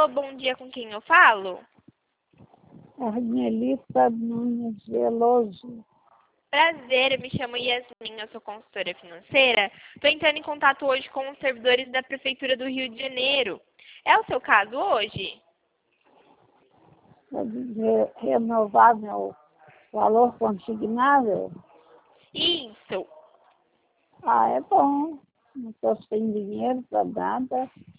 Alô, bom dia, com quem eu falo? Arnelita Nunes Veloso. Prazer, eu me chamo Yasmin, eu sou consultora financeira. Estou entrando em contato hoje com os servidores da Prefeitura do Rio de Janeiro. É o seu caso hoje? Renovar meu valor consignável? Isso. Ah, é bom. Não estou sem dinheiro para nada.